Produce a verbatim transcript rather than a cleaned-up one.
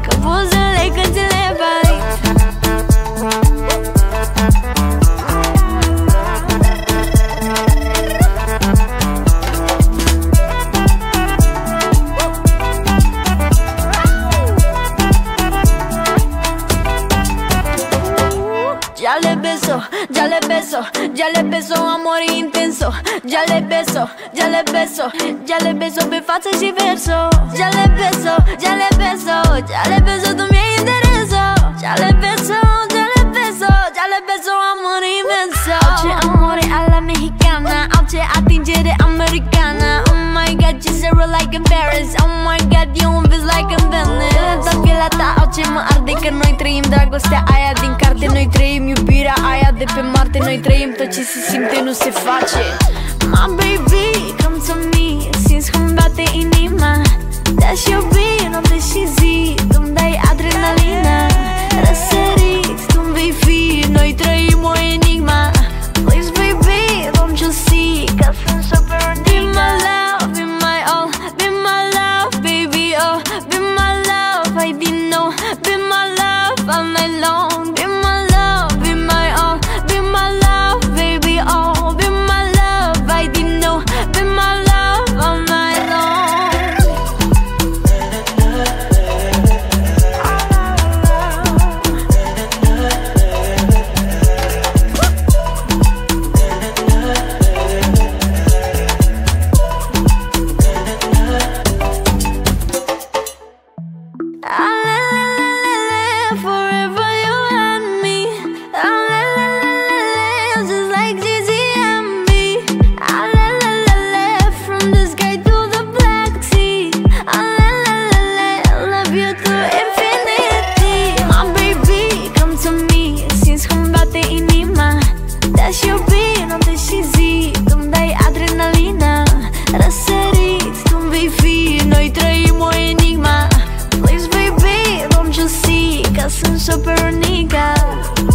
că buzele când ți le bai. Ya le beso, ya le beso, ya le beso, amor intenso. Ya le beso, ya le beso, ya le beso pe față și verso. Ya le beso, ya le beso, ya le beso, tu mi-ai intereso. Ya le beso, ya le beso, ya le beso, amor inmenso. Orice amore alla mexicana, orice atingere americana. Oh my god, you so real like in Paris. Oh my god, you înveți like in Venice. Violenta pielea ta, orice mă arde, că noi trăim dragostea aia din carte. Noi trăim iubirea aia de pe Marte. Noi trăim tot ce se simte, nu se face. My baby, come to me, simți cum bate inima. Te-aș iubi noapte și zi, tu-mi dai adrenalina. Răsărit, tu-mi vei fi, noi trăim o enigma. Please baby, don't you see că sunt super unică. Be my love, be my all, be my love, baby, oh. Be my love, I didn't know. Be my love all night long. Be my love, be my all, be my love, baby, oh. Be my love, I didn't know. Be my love all night long. Forever you and me. Just like Jay-Z and me. From the sky to the black sea. Love you to infinity. My baby, come to me, simți cum bate inima. Te-aș iubi noapte și zi, tu-mi dai adrenalina. Răsărit, tu-mi vei fi, noi trăim o enigma. Please baby, don't you see că sunt super unică.